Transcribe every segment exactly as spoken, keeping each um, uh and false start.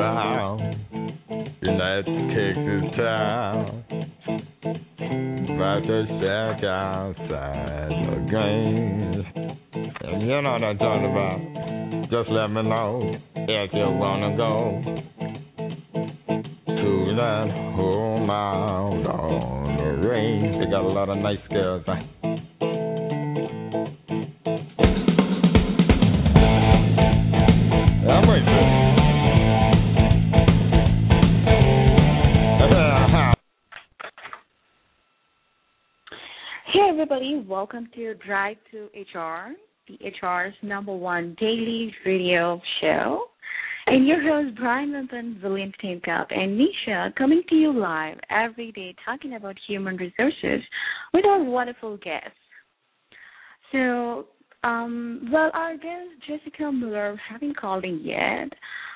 about United Texas town. About to check outside the games. And you know what I'm talking about. Just let me know if you wanna go to that home out on the range. They got a lot of nice girls. Huh? I'm right. Hey everybody, welcome to Drive to H R, the H R's number one daily radio show. And your host, Brian Limpin, William Tamecap, and Nisha coming to you live every day talking about human resources with our wonderful guests. So, um, well, our guest, Jessica Miller, haven't called in yet,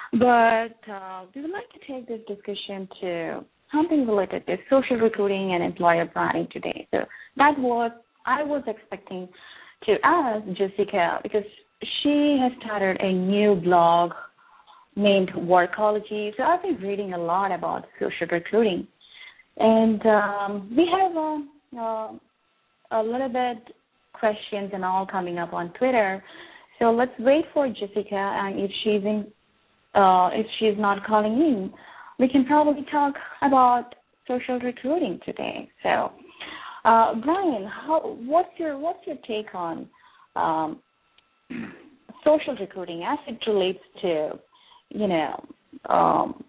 but uh, we would like to take this discussion to something related to social recruiting and employer branding today. So that's what I was expecting to ask Jessica, because she has started a new blog named Workology. So I've been reading a lot about social recruiting. And um, we have a, a, a little bit questions and all coming up on Twitter. So let's wait for Jessica, and if she's in, uh, if she's not calling in, we can probably talk about social recruiting today. So, uh, Brian, how, what's your what's your take on um, social recruiting as it relates to, you know, um,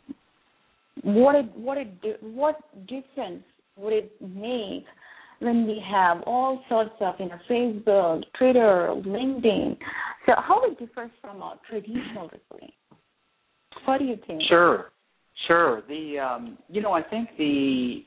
what it what it what difference would it make when we have all sorts of, you know, Facebook, Twitter, LinkedIn? So, how it differs from a traditional recruiting? What do you think? Sure. Sure. The um, you know, I think the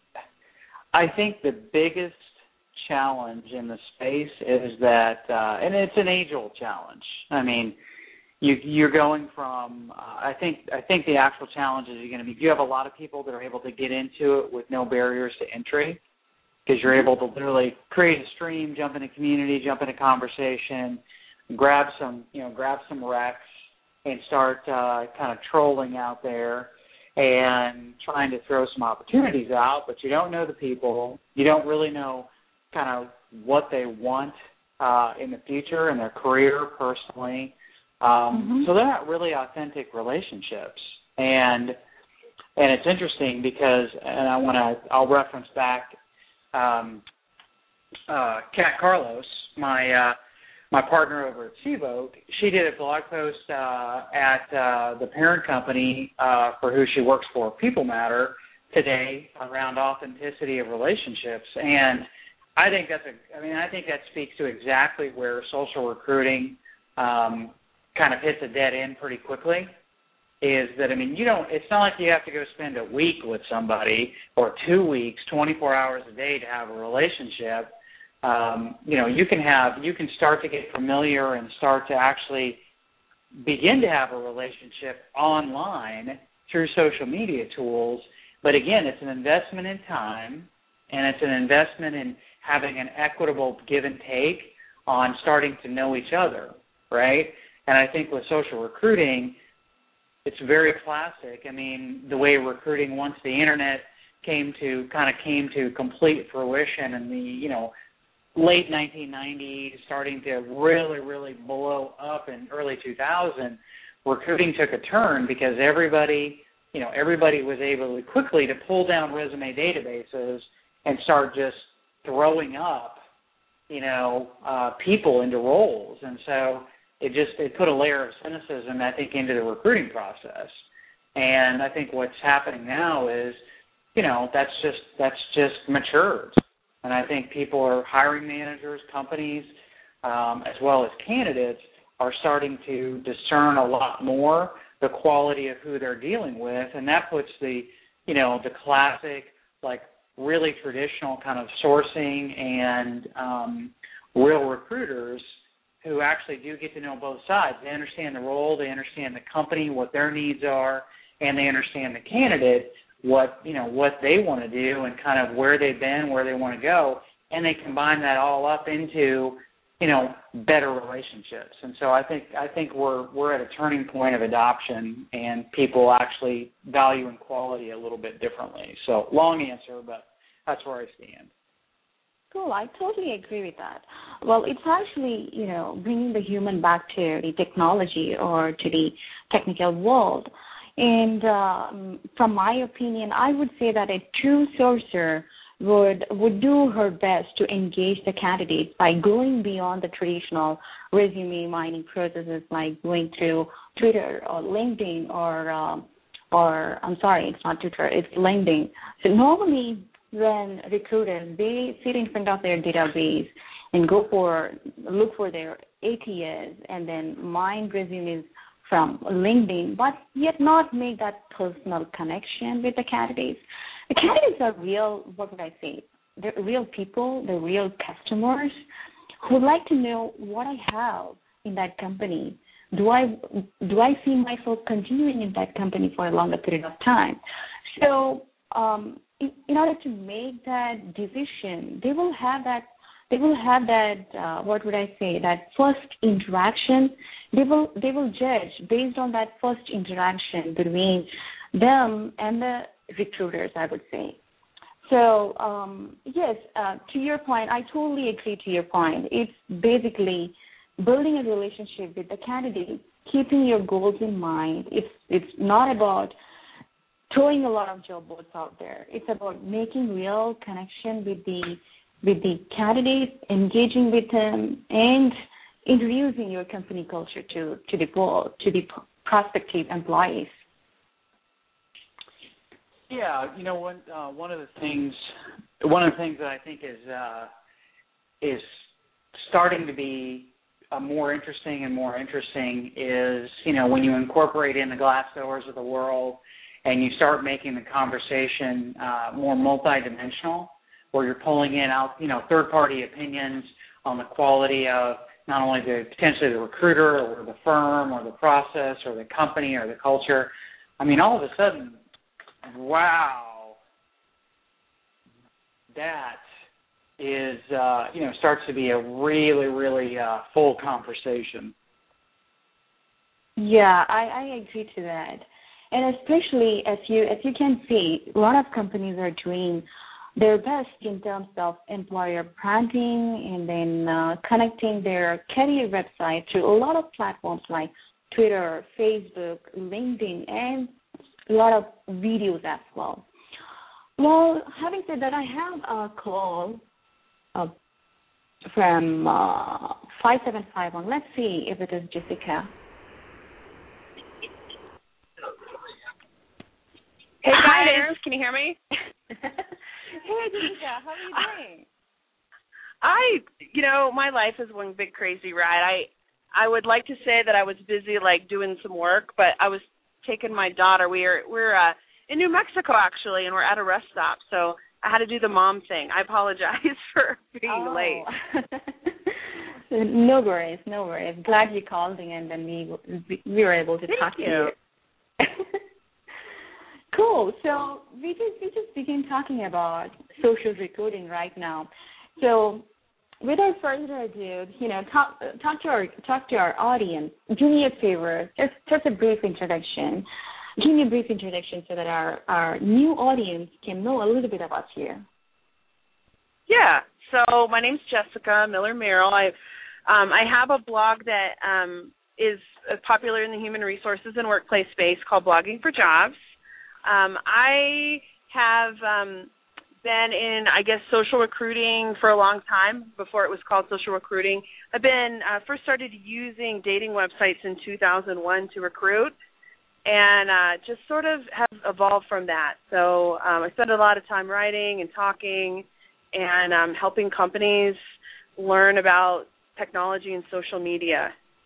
I think the biggest challenge in the space is that, uh, and it's an age-old challenge. I mean, you, you're going from. Uh, I think I think the actual challenge is you're going to be. You have a lot of people that are able to get into it with no barriers to entry, because you're able to literally create a stream, jump in a community, jump in a conversation, grab some you know grab some recs, and start uh, kind of trolling out there and trying to throw some opportunities out, but you don't know the people. You don't really know kind of what they want uh, in the future in their career, personally. Um, mm-hmm. So they're not really authentic relationships. And and it's interesting because, and I want to, I'll reference back um, uh, Kat Carlos, my uh, my partner over at Seavote. She did a blog post uh, at uh, the parent company uh, for who she works for, People Matter, today around authenticity of relationships. And I think that's a, I mean, I think that speaks to exactly where social recruiting um, kind of hits a dead end pretty quickly. Is that, I mean, you don't, it's not like you have to go spend a week with somebody or two weeks, twenty-four hours a day to have a relationship. Um, you know, you can have, you can start to get familiar and start to actually begin to have a relationship online through social media tools. But again, it's an investment in time, and it's an investment in having an equitable give and take on starting to know each other, right? And I think with social recruiting, it's very classic. I mean, the way recruiting once the internet came to, kind of came to complete fruition in the, you know, late nineteen nineties, starting to really, really blow up in early two thousand, recruiting took a turn because everybody, you know, everybody was able to quickly to pull down resume databases and start just throwing up, you know, uh, people into roles. And so it just, it put a layer of cynicism, I think, into the recruiting process. And I think what's happening now is, you know, that's just, that's just matured. And I think people are, hiring managers, companies, um, as well as candidates, are starting to discern a lot more the quality of who they're dealing with. And that puts the, you know, the classic, like, really traditional kind of sourcing and um, real recruiters who actually do get to know both sides. They understand the role, they understand the company, what their needs are, and they understand the candidate, what, you know, what they want to do and kind of where they've been, where they want to go, and they combine that all up into, you know, better relationships. And so I think I think we're we're at a turning point of adoption, and people actually valuing quality a little bit differently. So long answer, but that's where I stand. Cool. I totally agree with that. Well, it's actually, you know, bringing the human back to the technology or to the technical world. And um, from my opinion, I would say that a true sourcer would would do her best to engage the candidates by going beyond the traditional resume mining processes, like going through Twitter or LinkedIn or um, or I'm sorry, it's not Twitter, it's LinkedIn. So normally, when recruiters, they sit in front of their database and go for look for their A T S and then mine resumes from LinkedIn, but yet not make that personal connection with the candidates. The candidates are real, what would I say? They're real people, they're real customers who would like to know what I have in that company. Do I do I see myself continuing in that company for a longer period of time? So um, in, in order to make that decision, they will have that. They will have that. Uh, what would I say? That first interaction. They will they will judge based on that first interaction between them and the recruiters, I would say. So, um, yes, uh, to your point, I totally agree to your point. It's basically building a relationship with the candidate, keeping your goals in mind. It's it's not about throwing a lot of job boards out there. It's about making real connection with the with the candidate, engaging with them, and introducing your company culture to, to the world, to the prospective employees. Yeah, you know, one uh, one of the things one of the things that I think is uh, is starting to be uh, more interesting and more interesting is, you know, when you incorporate in the Glassdoors of the world and you start making the conversation uh, more multidimensional, where you're pulling in out, you know, third-party opinions on the quality of not only the potentially the recruiter or the firm or the process or the company or the culture. I mean, all of a sudden, wow, that is, uh, you know, starts to be a really, really uh, full conversation. Yeah, I, I agree to that. And especially as you as you can see, a lot of companies are doing their best in terms of employer branding and then uh, connecting their career website to a lot of platforms like Twitter, Facebook, LinkedIn, and a lot of videos as well. Well, having said that, I have a call uh, from uh, five seven five one. Let's see if it is Jessica. Hey guys, can you hear me? Hey Jessica, how are you doing? I, you know, my life is one big crazy ride. I, I would like to say that I was busy like doing some work, but I was taking my daughter. We are we're uh, in New Mexico actually, and we're at a rest stop, so I had to do the mom thing. I apologize for being oh. late. No worries, no worries. Glad you called in, and then we we were able to Thank talk you. to you. Cool. So we just we just begin talking about social recruiting right now. So without further ado, you know, talk talk to our talk to our audience. Do me a favor, just just a brief introduction. Give me a brief introduction so that our, our new audience can know a little bit about you. Yeah. So my name's Jessica Miller Merrill. I um, I have a blog that um, is popular in the human resources and workplace space called Blogging for Jobs. Um, I have um, been in, I guess, social recruiting for a long time before it was called social recruiting. I've been uh, first started using dating websites in two thousand one to recruit, and uh, just sort of have evolved from that. So um, I spend a lot of time writing and talking and um, helping companies learn about technology and social media.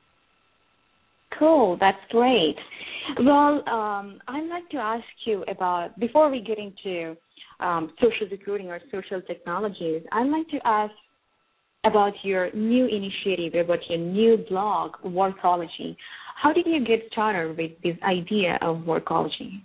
Cool, that's great. Well, um, I'd like to ask you about, before we get into um, social recruiting or social technologies, I'd like to ask about your new initiative, about your new blog, Workology. How did you get started with this idea of Workology?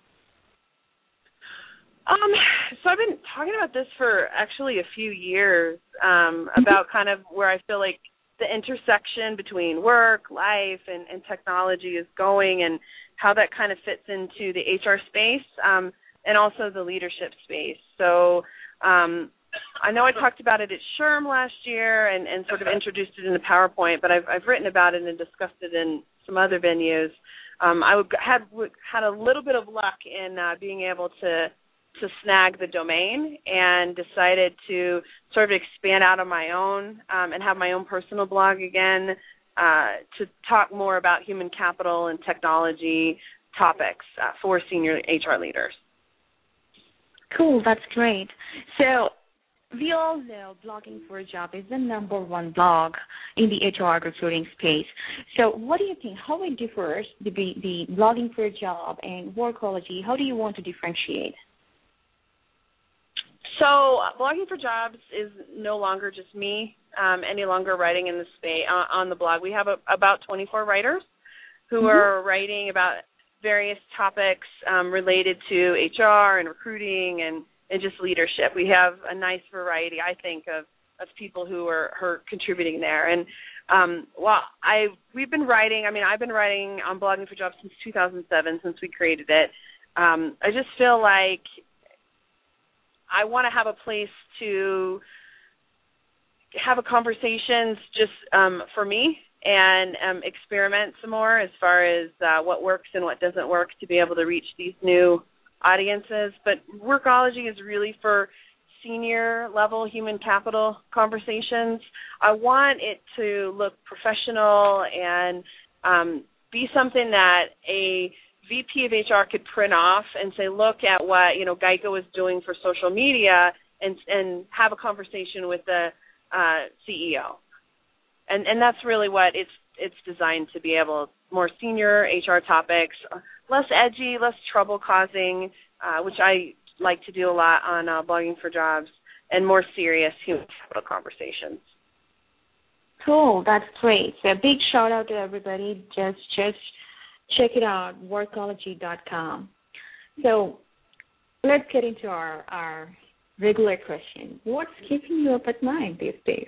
Um, so I've been talking about this for actually a few years, um, about kind of where I feel like the intersection between work, life, and, and technology is going, and how that kind of fits into the H R space, um, and also the leadership space. So um, I know I talked about it at SHRM last year and, and sort of introduced it in the PowerPoint, but I've, I've written about it and discussed it in some other venues. Um, I would, had had a little bit of luck in uh, being able to to snag the domain, and decided to sort of expand out on my own um, and have my own personal blog again uh, to talk more about human capital and technology topics uh, for senior H R leaders. Cool, that's great. So we all know Blogging for a Job is the number one blog in the H R recruiting space. So what do you think, how it differs, the, the Blogging for a Job and Workology? How do you want to differentiate? So uh, Blogging for Jobs is no longer just me um, any longer writing in the space uh, on the blog. We have a, about twenty-four writers who mm-hmm. are writing about various topics um, related to H R and recruiting and, and just leadership. We have a nice variety, I think, of, of people who are, who are contributing there. And um, well, I we've been writing. I mean, I've been writing on Blogging for Jobs since two thousand seven, since we created it. Um, I just feel like I want to have a place to have a conversations just um, for me and um, experiment some more as far as uh, what works and what doesn't work to be able to reach these new audiences. But Workology is really for senior level human capital conversations. I want it to look professional and um, be something that a V P of H R could print off and say, look at what, you know, Geico is doing for social media, and and have a conversation with the uh, C E O. And and that's really what it's it's designed to be able, more senior H R topics, less edgy, less trouble causing, uh, which I like to do a lot on uh, Blogging for Jobs, and more serious human capital conversations. Cool, that's great. So a big shout out to everybody. Just just check it out, workology dot com. So let's get into our, our regular question. What's keeping you up at night these days?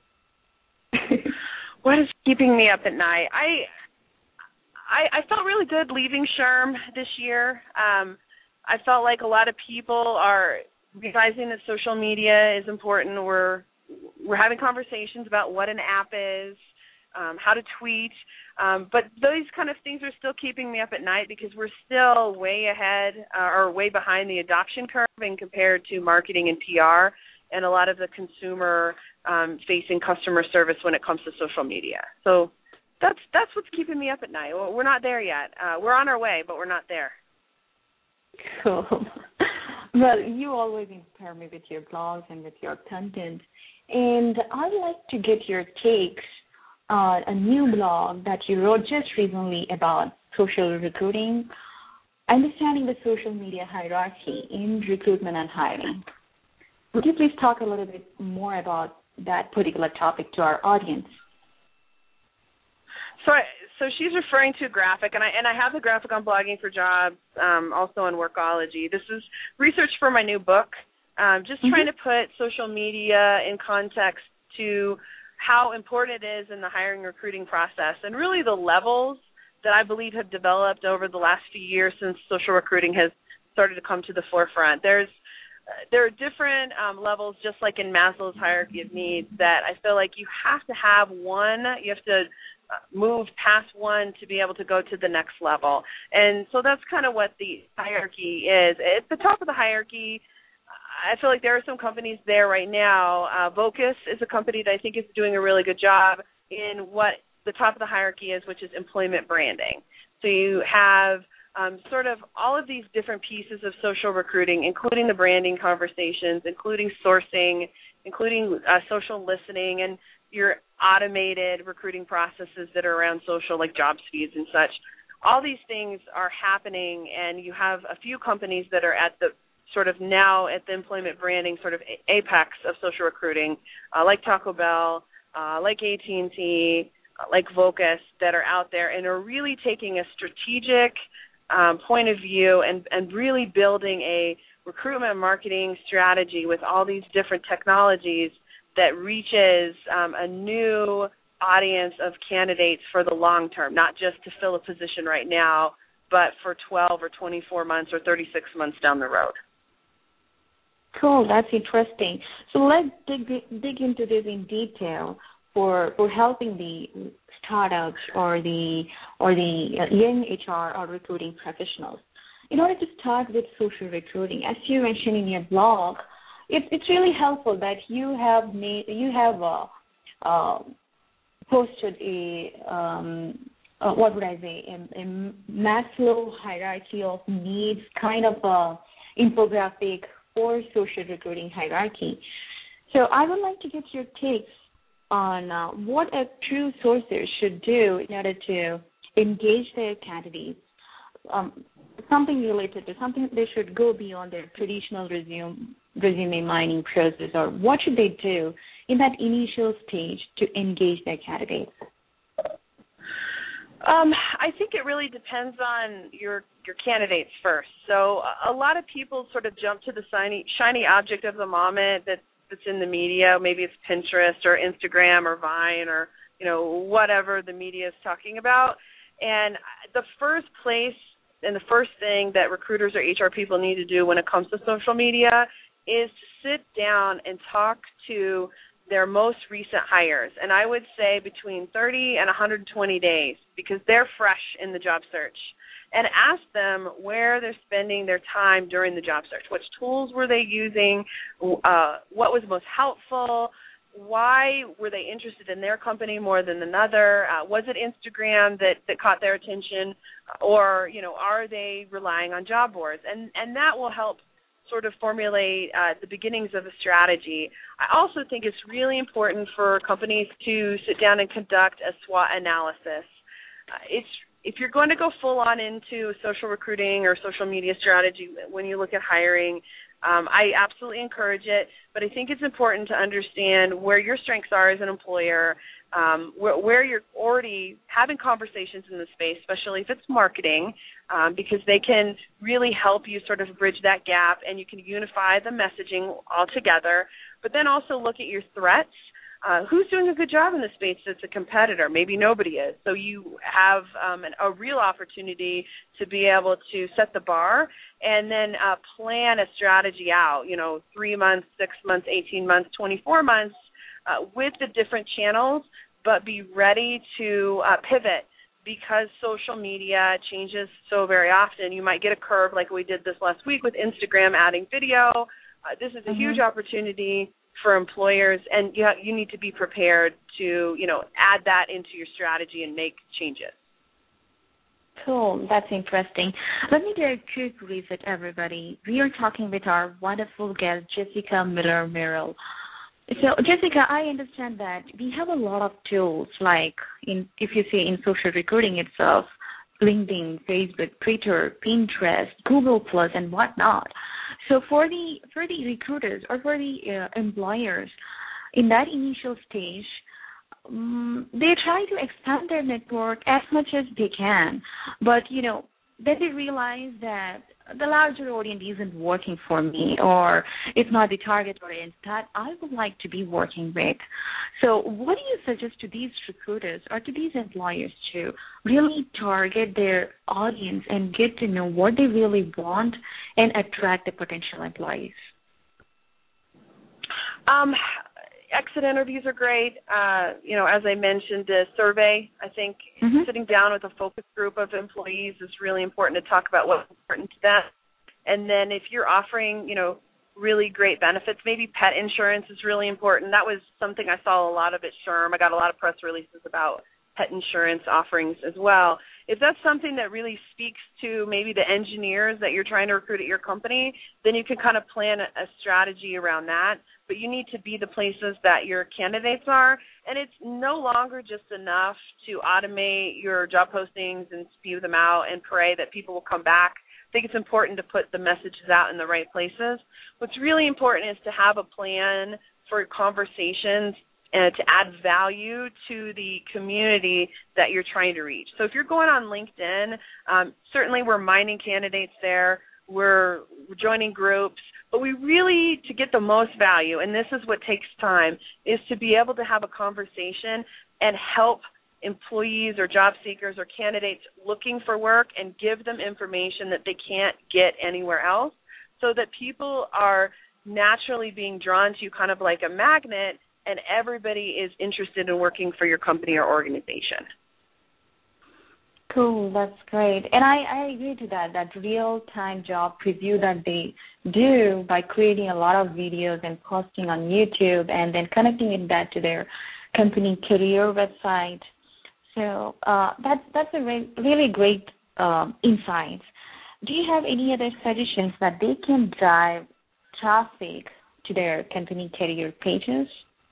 What is keeping me up at night? I, I I felt really good leaving SHRM this year. Um, I felt like a lot of people are realizing that social media is important. We're we're having conversations about what an app is, um, how to tweet. Um, but those kind of things are still keeping me up at night because we're still way ahead uh, or way behind the adoption curve in compared to marketing and P R and a lot of the consumer um, facing customer service when it comes to social media. So that's that's what's keeping me up at night. We're not there yet. Uh, we're on our way, but we're not there. Cool. Well, you always inspire me with your blogs and with your content. And I'd like to get your takes Uh, a new blog that you wrote just recently about social recruiting, understanding the social media hierarchy in recruitment and hiring. Would you please talk a little bit more about that particular topic to our audience? So, I, so she's referring to a graphic, and I and I have the graphic on Blogging for Jobs, um, also on Workology. This is research for my new book. Um, just mm-hmm. trying to put social media in context to how important it is in the hiring and recruiting process, and really the levels that I believe have developed over the last few years since social recruiting has started to come to the forefront. There's uh, there are different um, levels, just like in Maslow's hierarchy of needs, that I feel like you have to have one, you have to move past one to be able to go to the next level. And so that's kind of what the hierarchy is. At the top of the hierarchy, I feel like there are some companies there right now. Uh, Vocus is a company that I think is doing a really good job in what the top of the hierarchy is, which is employment branding. So you have um, sort of all of these different pieces of social recruiting, including the branding conversations, including sourcing, including uh, social listening, and your automated recruiting processes that are around social, like jobs feeds and such. All these things are happening, and you have a few companies that are at the sort of now at the employment branding sort of apex of social recruiting, uh, like Taco Bell, uh, like A T and T, uh, like Vocus, that are out there and are really taking a strategic um, point of view and, and really building a recruitment marketing strategy with all these different technologies that reaches um, a new audience of candidates for the long term, not just to fill a position right now, but for twelve or twenty-four months or thirty-six months down the road. Cool, that's interesting. So let's dig, dig into this in detail for for helping the startups or the or the young H R or recruiting professionals. In order to start with social recruiting, as you mentioned in your blog, it's it's really helpful that you have made you have uh, uh, posted a um, uh, what would I say a, a Maslow hierarchy of needs kind of a infographic for social recruiting hierarchy. So I would like to get your takes on uh, what a true sourcer should do in order to engage their candidates. Um, something related to something they should go beyond their traditional resume resume mining process, or what should they do in that initial stage to engage their candidates? Um, I think it really depends on your your candidates first. So a lot of people sort of jump to the shiny, shiny object of the moment that's, that's in the media. Maybe it's Pinterest or Instagram or Vine or, you know, whatever the media is talking about. And the first place and the first thing that recruiters or H R people need to do when it comes to social media is to sit down and talk to their most recent hires, and I would say between thirty and one hundred twenty days, because they're fresh in the job search, and ask them where they're spending their time during the job search. Which tools were they using? Uh, what was most helpful? Why were they interested in their company more than another? Uh, was it Instagram that, that caught their attention, or you know, are they relying on job boards? And and that will help sort of formulate uh, the beginnings of a strategy. I also think it's really important for companies to sit down and conduct a SWOT analysis. Uh, it's if you're going to go full on into social recruiting or social media strategy when you look at hiring, um, I absolutely encourage it, but I think it's important to understand where your strengths are as an employer, um, where, where you're already having conversations in the space, especially if it's marketing, um, because they can really help you sort of bridge that gap, and you can unify the messaging all together, but then also look at your threats. Uh, who's doing a good job in the space that's a competitor? Maybe nobody is. So you have um, an, a real opportunity to be able to set the bar and then uh, plan a strategy out, you know, three months, six months, eighteen months, twenty-four months uh, with the different channels, but be ready to uh, pivot because social media changes so very often. You might get a curve like we did this last week with Instagram adding video. Uh, this is a mm-hmm. huge opportunity for employers, and you have, you need to be prepared to, you know, add that into your strategy and make changes. Cool. That's interesting. Let me do a quick reset, everybody. We are talking with our wonderful guest, Jessica Miller-Merrill. So, Jessica, I understand that we have a lot of tools, like in, if you say in social recruiting itself, LinkedIn, Facebook, Twitter, Pinterest, Google Plus, and whatnot. So for the for the recruiters or for the uh, employers, in that initial stage, um, they try to expand their network as much as they can. But, you know, then they realize that the larger audience isn't working for me, or it's not the target audience that I would like to be working with. So what do you suggest to these recruiters or to these employers to really target their audience and get to know what they really want and attract the potential employees? Um, exit interviews are great. Uh, you know, as I mentioned, the survey, I think mm-hmm. sitting down with a focus group of employees is really important to talk about what's important to them. And then if you're offering, you know, really great benefits, maybe pet insurance is really important. That was something I saw a lot of at SHRM. I got a lot of press releases about pet insurance offerings as well. If that's something that really speaks to maybe the engineers that you're trying to recruit at your company, then you can kind of plan a, a strategy around that. But you need to be the places that your candidates are. And it's no longer just enough to automate your job postings and spew them out and pray that people will come back. I think it's important to put the messages out in the right places. What's really important is to have a plan for conversations and to add value to the community that you're trying to reach. So if you're going on LinkedIn, um, certainly we're mining candidates there. We're, we're joining groups. But we really, to get the most value, and this is what takes time, is to be able to have a conversation and help employees or job seekers or candidates looking for work and give them information that they can't get anywhere else, so that people are naturally being drawn to you kind of like a magnet, and everybody is interested in working for your company or organization. Cool, that's great. And I, I agree to that, that real-time job preview that they do by creating a lot of videos and posting on YouTube and then connecting it back to their company career website. So uh, that's, that's a re- really great um, insight. Do you have any other suggestions that they can drive traffic to their company career pages?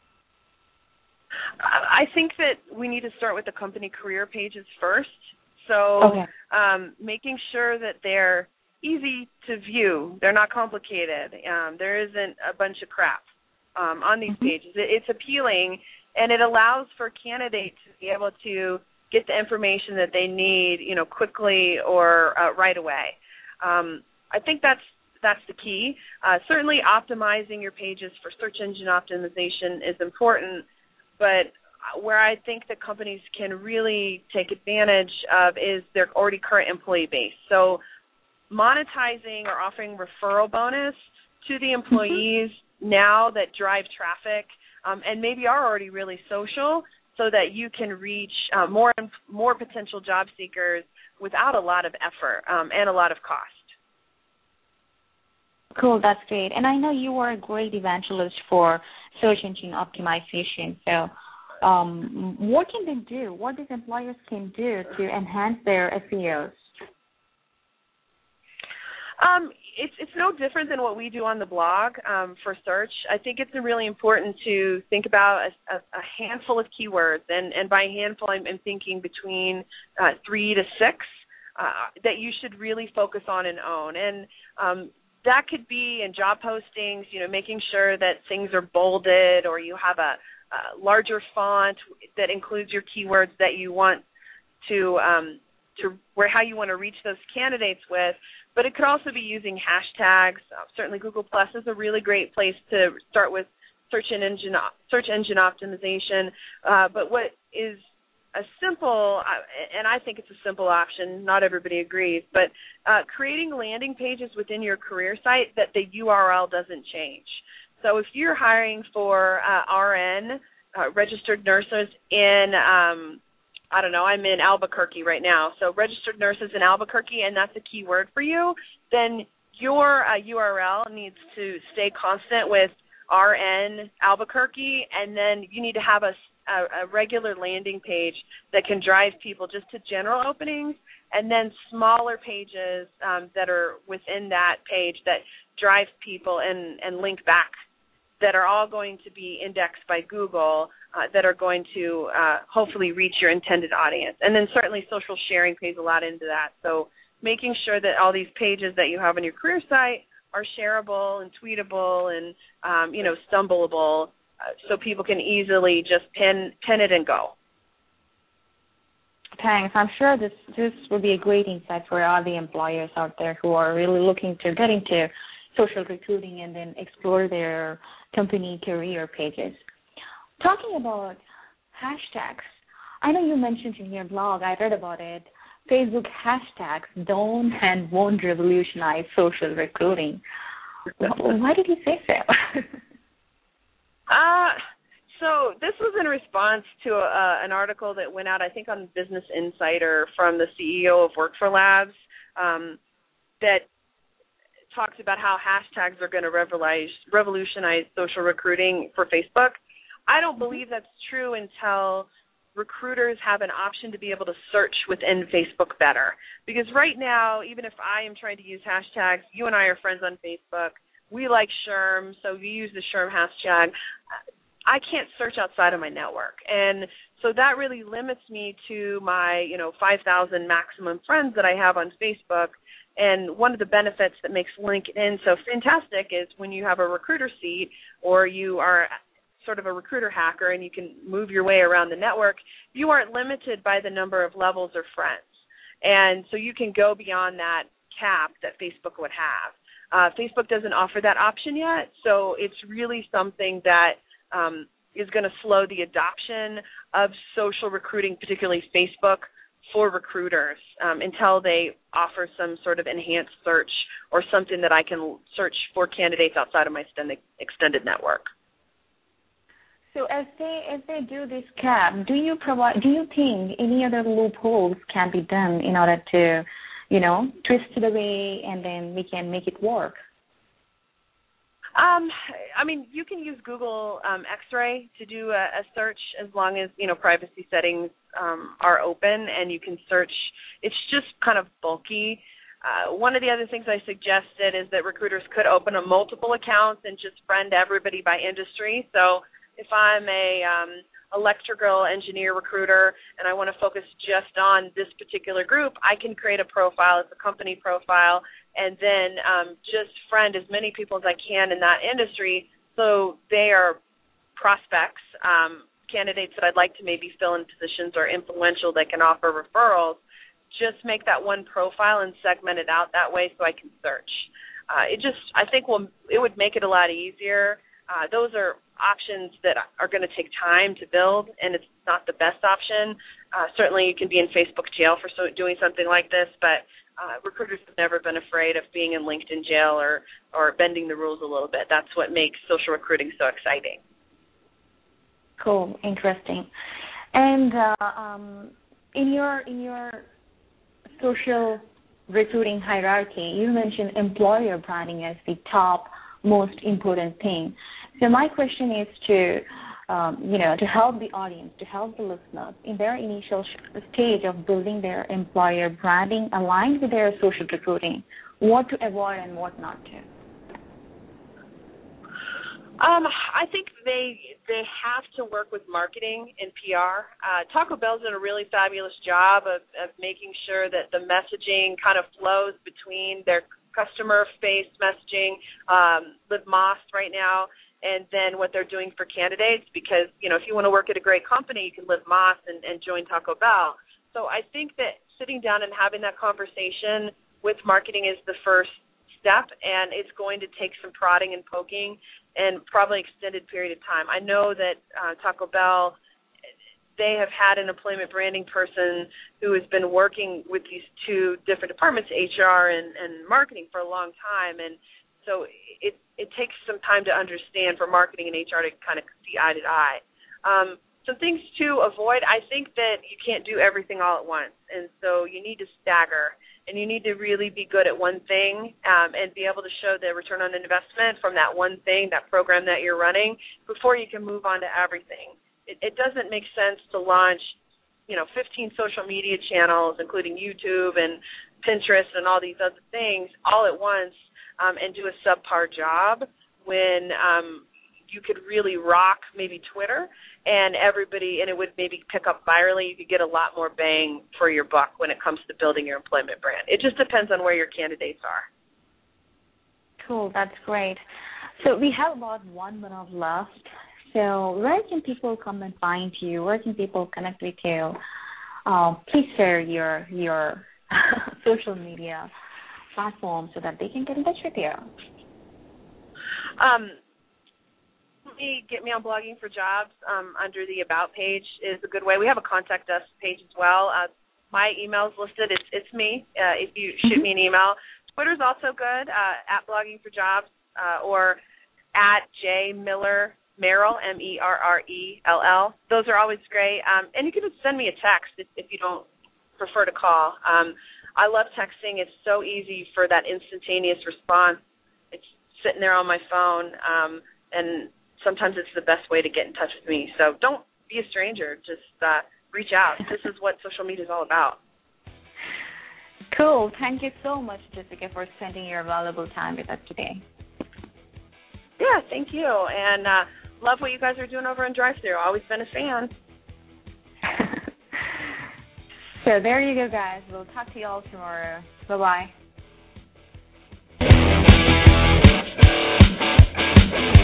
I think that we need to start with the company career pages first. So okay. um, making sure that they're easy to view, they're not complicated, um, there isn't a bunch of crap um, on these mm-hmm. pages. It, it's appealing, and it allows for candidates to be able to get the information that they need, you know, quickly or uh, right away. Um, I think that's that's the key. Uh, certainly optimizing your pages for search engine optimization is important, but where I think that companies can really take advantage of is their already current employee base. So monetizing or offering referral bonus to the employees mm-hmm. now that drive traffic um, and maybe are already really social, so that you can reach uh, more more potential job seekers without a lot of effort um, and a lot of cost. Cool, that's great. And I know you are a great evangelist for search engine optimization. So um, what can they do? What these employers can do to enhance their S E Os? Um, it's it's no different than what we do on the blog um, for search. I think it's really important to think about a, a, a handful of keywords, and, and by handful I'm, I'm thinking between uh, three to six uh, that you should really focus on and own. And um, that could be in job postings, you know, making sure that things are bolded, or you have a, a larger font that includes your keywords that you want to um, to where how you want to reach those candidates with. But it could also be using hashtags. Uh, certainly Google Plus is a really great place to start with search engine search engine optimization. Uh, but what is a simple, uh, and I think it's a simple option, not everybody agrees, but uh, creating landing pages within your career site that the U R L doesn't change. So if you're hiring for uh, R N, uh, registered nurses in um, I don't know, I'm in Albuquerque right now, so registered nurses in Albuquerque, and that's a key word for you, then your uh, U R L needs to stay constant with R N Albuquerque, and then you need to have a, a, a regular landing page that can drive people just to general openings, and then smaller pages um, that are within that page that drive people and, and link back, that are all going to be indexed by Google, uh, that are going to uh, hopefully reach your intended audience. And then certainly social sharing pays a lot into that. So making sure that all these pages that you have on your career site are shareable and tweetable and, um, you know, stumbleable, uh, so people can easily just pin, pin it and go. Thanks. I'm sure this, this will be a great insight for all the employers out there who are really looking to get into social recruiting and then explore their company career pages. Talking about hashtags, I know you mentioned in your blog, I read about it, Facebook hashtags don't and won't revolutionize social recruiting. Why did you say so? uh, so this was in response to uh, an article that went out, I think, on Business Insider from the C E O of Work for Labs um, that talks about how hashtags are going to revolutionize social recruiting for Facebook. I don't believe that's true until recruiters have an option to be able to search within Facebook better. Because right now, even if I am trying to use hashtags, you and I are friends on Facebook. We like SHRM, so we use the SHRM hashtag. I can't search outside of my network. And so that really limits me to my, you know, five thousand maximum friends that I have on Facebook. And one of the benefits that makes LinkedIn so fantastic is when you have a recruiter seat or you are sort of a recruiter hacker and you can move your way around the network, you aren't limited by the number of levels or friends. And so you can go beyond that cap that Facebook would have. Uh, Facebook doesn't offer that option yet, so it's really something that um, is going to slow the adoption of social recruiting, particularly Facebook, for recruiters um, until they offer some sort of enhanced search or something that I can search for candidates outside of my extended, extended network. So as they as they do this cap, do you provide? Do you think any other loopholes can be done in order to, you know, twist it away and then we can make it work? Um, I mean, you can use Google um, X-ray to do a, a search as long as, you know, privacy settings um, are open and you can search. It's just kind of bulky. Uh, one of the other things I suggested is that recruiters could open a multiple accounts and just friend everybody by industry. So if I'm a um, electrical engineer recruiter and I want to focus just on this particular group, I can create a profile. It's a company profile, and then um, just friend as many people as I can in that industry so they are prospects, um, candidates that I'd like to maybe fill in positions or influential that can offer referrals. Just make that one profile and segment it out that way so I can search. Uh, it just, I think will it would make it a lot easier. Uh, those are options that are going to take time to build, and it's not the best option. Uh, certainly you can be in Facebook jail for so, doing something like this, but uh, recruiters have never been afraid of being in LinkedIn jail or, or bending the rules a little bit. That's what makes social recruiting so exciting. Cool, interesting. And uh, um, in your in your social recruiting hierarchy, you mentioned employer branding as the top most important thing. So my question is to, um, you know, to help the audience, to help the listeners in their initial sh- stage of building their employer branding aligned with their social recruiting, what to avoid and what not to. Um, I think they they have to work with marketing and P R. Uh, Taco Bell's done a really fabulous job of, of making sure that the messaging kind of flows between their customer-faced messaging, um, Live Moss right now, and then what they're doing for candidates, because, you know, if you want to work at a great company, you can Live Moss and, and join Taco Bell. So I think that sitting down and having that conversation with marketing is the first step, and it's going to take some prodding and poking and probably extended period of time. I know that uh, Taco Bell, they have had an employment branding person who has been working with these two different departments, H R and, and marketing, for a long time. And so it, it takes some time to understand for marketing and H R to kind of see eye to eye. Um, some things to avoid, I think that you can't do everything all at once. And so you need to stagger. And you need to really be good at one thing um, and be able to show the return on investment from that one thing, that program that you're running, before you can move on to everything. It, it doesn't make sense to launch, you know, fifteen social media channels, including YouTube and Pinterest and all these other things, all at once um, and do a subpar job when um, you could really rock maybe Twitter and everybody, and it would maybe pick up virally. You could get a lot more bang for your buck when it comes to building your employment brand. It just depends on where your candidates are. Cool, that's great. So we have about one minute left. So where can people come and find you? Where can people connect with you? Uh, please share your your social media platform so that they can get in touch with you. Um, Get me on Blogging for Jobs um, under the About page is a good way. We have a Contact Us page as well. Uh, my email is listed. It's, it's me uh, if you shoot me an email. Twitter's also good, uh, at Blogging for Jobs uh, or at J Miller Merrill, M E R R E L L. Those are always great. Um, and you can just send me a text if, if you don't prefer to call. Um, I love texting. It's so easy for that instantaneous response. It's sitting there on my phone, um, and sometimes it's the best way to get in touch with me. So don't be a stranger. Just uh, reach out. This is what social media is all about. Cool. Thank you so much, Jessica, for spending your valuable time with us today. Yeah, thank you. And uh, love what you guys are doing over in Drive-Thru. Always been a fan. So there you go, guys. We'll talk to you all tomorrow. Bye-bye.